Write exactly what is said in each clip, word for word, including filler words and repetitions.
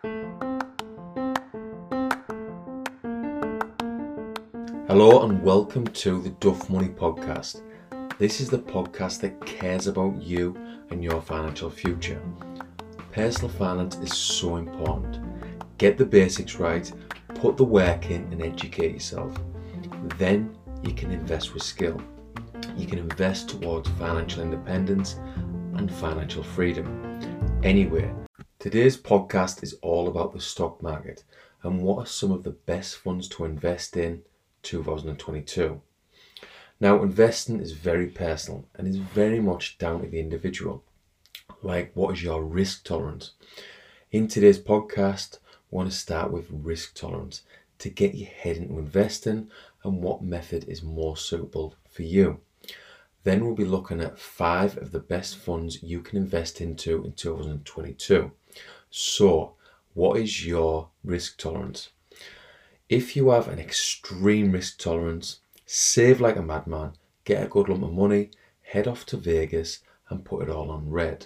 Hello and welcome to the Duff Money Podcast. This is the podcast that cares about you and your financial future. Personal finance is so important. Get the basics right, put the work in and educate yourself. Then you can invest with skill. You can invest towards financial independence and financial freedom. Anyway, today's podcast is all about the stock market and what are some of the best funds to invest in two thousand twenty-two. Now, investing is very personal and is very much down to the individual. Like, what is your risk tolerance? In today's podcast, we want to start with risk tolerance to get your head into investing and what method is more suitable for you. Then we'll be looking at five of the best funds you can invest into in two thousand twenty-two. So, what is your risk tolerance? If you have an extreme risk tolerance, save like a madman, get a good lump of money, head off to Vegas and put it all on red.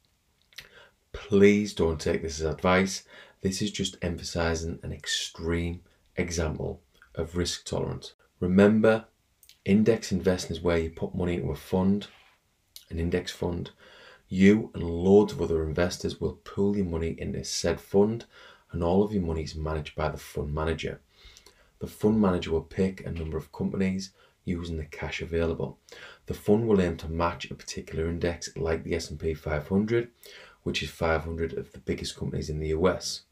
Please don't take this as advice. This is just emphasizing an extreme example of risk tolerance. Remember, index investing is where you put money into a fund, an index fund. You and loads of other investors will pool your money into said fund, and all of your money is managed by the fund manager. The fund manager will pick a number of companies using the cash available. The fund will aim to match a particular index like the S and P five hundred, which is five hundred of the biggest companies in the U S.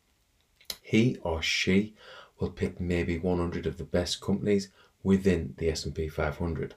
He or she will pick maybe one hundred of the best companies within the S and P five hundred.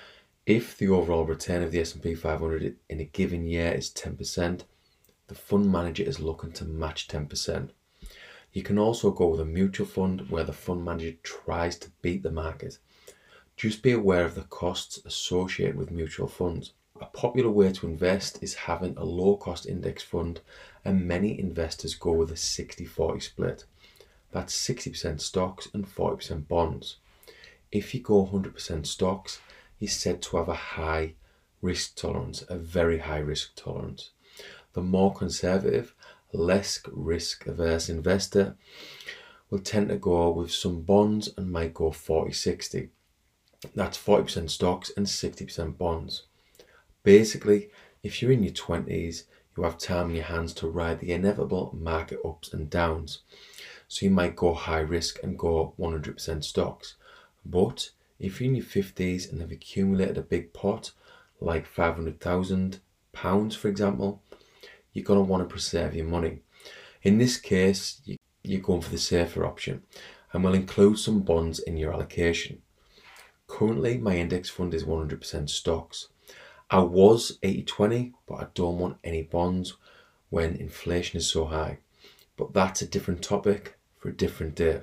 If the overall return of the S and P five hundred in a given year is ten percent, the fund manager is looking to match ten percent. You can also go with a mutual fund where the fund manager tries to beat the market. Just be aware of the costs associated with mutual funds. A popular way to invest is having a low cost index fund, and many investors go with a sixty forty split. That's sixty percent stocks and forty percent bonds. If you go one hundred percent stocks, you're said to have a high risk tolerance, a very high risk tolerance. The more conservative, less risk averse investor will tend to go with some bonds and might go forty sixty. That's forty percent stocks and sixty percent bonds. Basically, if you're in your twenties, you have time in your hands to ride the inevitable market ups and downs. So you might go high risk and go one hundred percent stocks. But if you're in your fifties and have accumulated a big pot, like five hundred thousand pounds for example, you're going to want to preserve your money. In this case, you're going for the safer option and will include some bonds in your allocation. Currently, my index fund is one hundred percent stocks. I was eighty twenty, but I don't want any bonds when inflation is so high. But that's a different topic for a different day.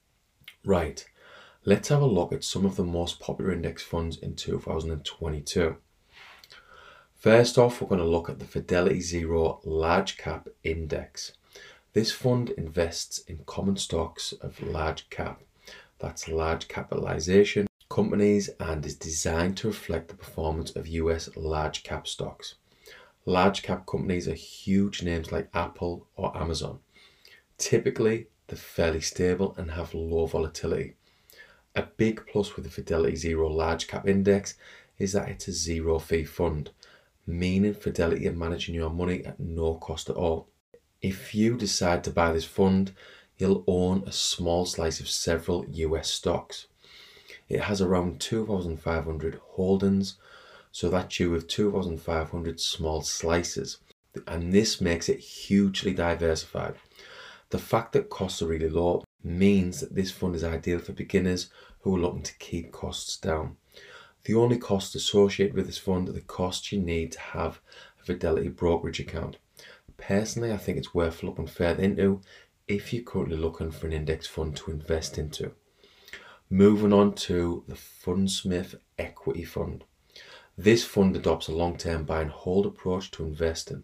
Right, let's have a look at some of the most popular index funds in two thousand twenty-two. First off, we're going to look at the Fidelity Zero Large Cap Index. This fund invests in common stocks of large cap, that's large capitalization, companies, and is designed to reflect the performance of U S large cap stocks. Large cap companies are huge names like Apple or Amazon. Typically, they're fairly stable and have low volatility. A big plus with the Fidelity Zero Large Cap Index is that it's a zero fee fund, meaning Fidelity are managing your money at no cost at all. If you decide to buy this fund, you'll own a small slice of several U S stocks. It has around two thousand five hundred holdings, so that's you with two thousand five hundred small slices, and this makes it hugely diversified. The fact that costs are really low means that this fund is ideal for beginners who are looking to keep costs down. The only cost associated with this fund are the costs you need to have a Fidelity brokerage account. Personally, I think it's worth looking further into if you're currently looking for an index fund to invest into. Moving on to the Fundsmith Equity Fund. This fund adopts a long-term buy and hold approach to investing.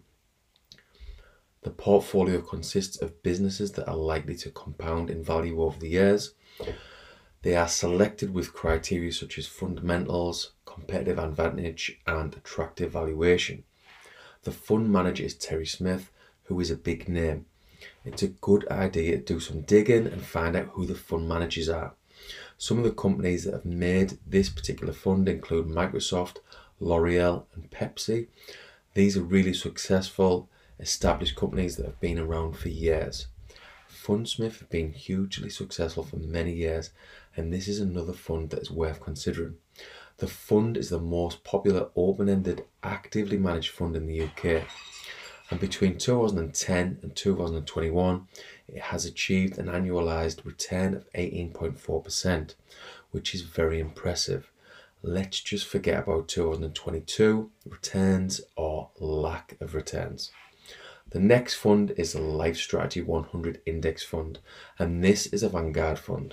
The portfolio consists of businesses that are likely to compound in value over the years. They are selected with criteria such as fundamentals, competitive advantage, and attractive valuation. The fund manager is Terry Smith, who is a big name. it's a good idea to do some digging and find out who the fund managers are. Some of the companies that have made this particular fund include Microsoft, L'Oreal and Pepsi. These are really successful, established companies that have been around for years. Fundsmith have been hugely successful for many years, and this is another fund that is worth considering. The fund is the most popular open-ended, actively managed fund in the U K, and between two thousand ten and two thousand twenty-one, it has achieved an annualized return of eighteen point four percent, which is very impressive. Let's just forget about two thousand twenty-two returns or lack of returns. The next fund is the Life Strategy one hundred Index Fund, and this is a Vanguard fund.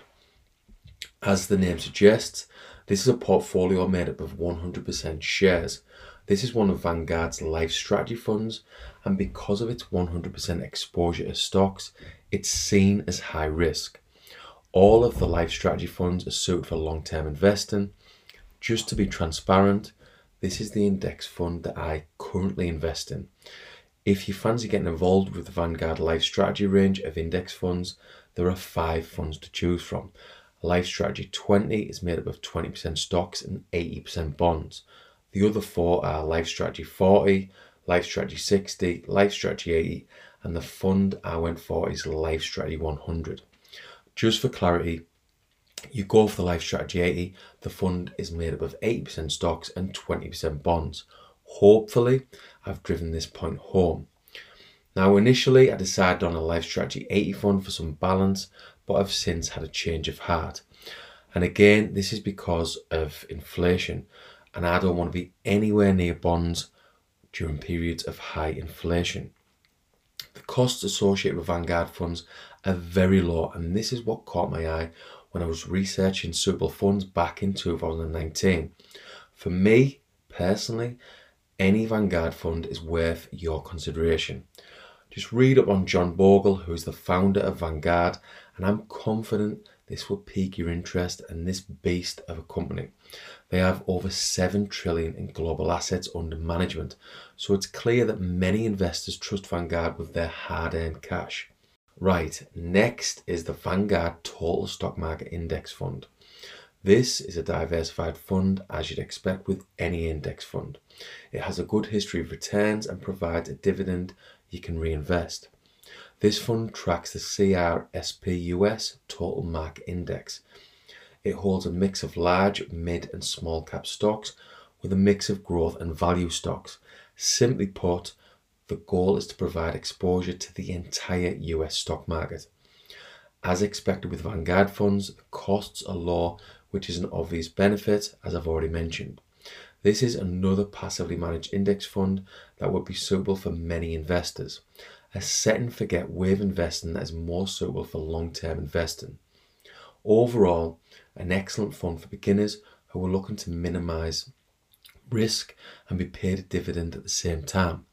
As the name suggests, this is a portfolio made up of one hundred percent shares. This is one of Vanguard's life strategy funds, and because of its one hundred percent exposure to stocks, it's seen as high risk. All of the life strategy funds are suited for long-term investing. Just to be transparent, this is the index fund that I currently invest in. If you fancy getting involved with the Vanguard Life Strategy range of index funds, there are five funds to choose from. Life Strategy twenty is made up of twenty percent stocks and eighty percent bonds. The other four are Life Strategy forty, Life Strategy sixty, Life Strategy eighty, and the fund I went for is Life Strategy one hundred. Just for clarity, you go for the Life Strategy eighty, the fund is made up of eighty percent stocks and twenty percent bonds. Hopefully, I've driven this point home. Now, initially, I decided on a Life Strategy eighty fund for some balance, but I've since had a change of heart. And again, this is because of inflation, and I don't want to be anywhere near bonds during periods of high inflation. The costs associated with Vanguard funds are very low, and this is what caught my eye when I was researching suitable funds back in two thousand nineteen. For me, personally, any Vanguard fund is worth your consideration. Just read up on John Bogle, who is the founder of Vanguard, and I'm confident this will pique your interest in this beast of a company. They have over seven trillion in global assets under management, so it's clear that many investors trust Vanguard with their hard-earned cash. Right, next is the Vanguard Total Stock Market Index Fund. This is a diversified fund, as you'd expect with any index fund. It has a good history of returns and provides a dividend you can reinvest. This fund tracks the C R S P U S Total Market Index. It holds a mix of large, mid and small cap stocks with a mix of growth and value stocks. Simply put, the goal is to provide exposure to the entire U S stock market. As expected with Vanguard funds, the costs are low, which is an obvious benefit, as I've already mentioned. This is another passively managed index fund that would be suitable for many investors. A set and forget way of investing that is more suitable for long-term investing. Overall, an excellent fund for beginners who are looking to minimize risk and be paid a dividend at the same time.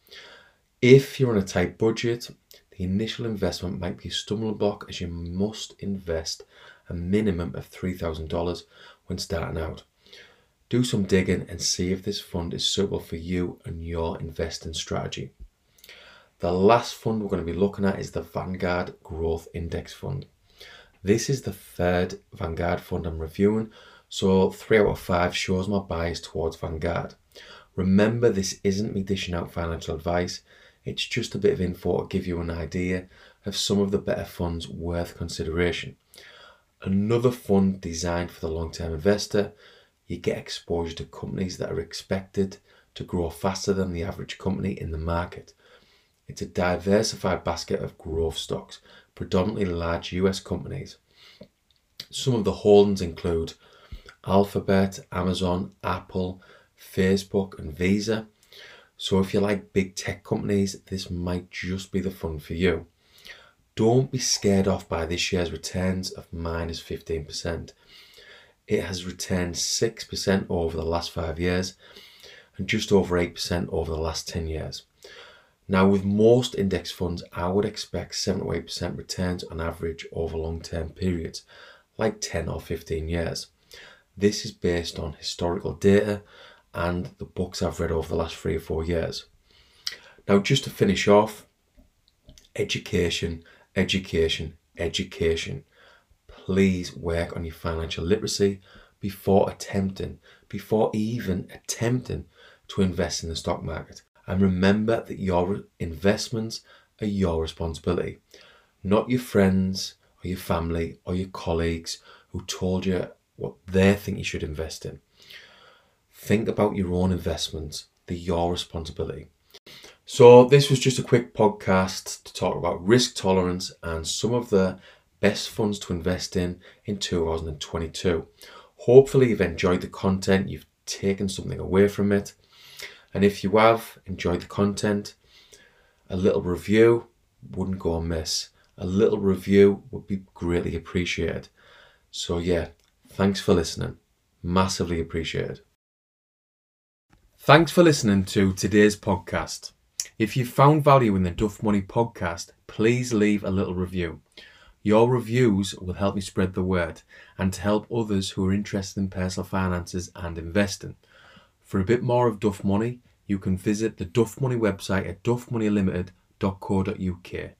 If you're on a tight budget, the initial investment might be a stumbling block, as you must invest a minimum of three thousand dollars when starting out. Do some digging and see if this fund is suitable for you and your investing strategy. The last fund we're going to be looking at is the Vanguard Growth Index Fund. This is the third Vanguard fund I'm reviewing, so three out of five shows my bias towards Vanguard. Remember, this isn't me dishing out financial advice, it's just a bit of info to give you an idea of some of the better funds worth consideration. Another fund designed for the long-term investor, you get exposure to companies that are expected to grow faster than the average company in the market. It's a diversified basket of growth stocks, predominantly large U S companies. Some of the holdings include Alphabet, Amazon, Apple, Facebook and Visa. So if you like big tech companies, this might just be the fund for you. Don't be scared off by this year's returns of minus fifteen percent. It has returned six percent over the last five years and just over eight percent over the last ten years. Now, with most index funds, I would expect seven to eight percent returns on average over long-term periods, like ten or fifteen years. This is based on historical data and the books I've read over the last three or four years. Now, just to finish off, education education, education. Please work on your financial literacy before attempting, before even attempting to invest in the stock market. And remember that your investments are your responsibility, not your friends or your family or your colleagues who told you what they think you should invest in. Think about your own investments. They're your responsibility. So this was just a quick podcast to talk about risk tolerance and some of the best funds to invest in in two thousand twenty-two. Hopefully you've enjoyed the content, you've taken something away from it. And if you have enjoyed the content, a little review wouldn't go amiss. A little review would be greatly appreciated. So yeah, thanks for listening. Massively appreciated. Thanks for listening to today's podcast. If you found value in the Duff Money podcast, please leave a little review. Your reviews will help me spread the word and to help others who are interested in personal finances and investing. For a bit more of Duff Money, you can visit the Duff Money website at duff money limited dot co dot uk.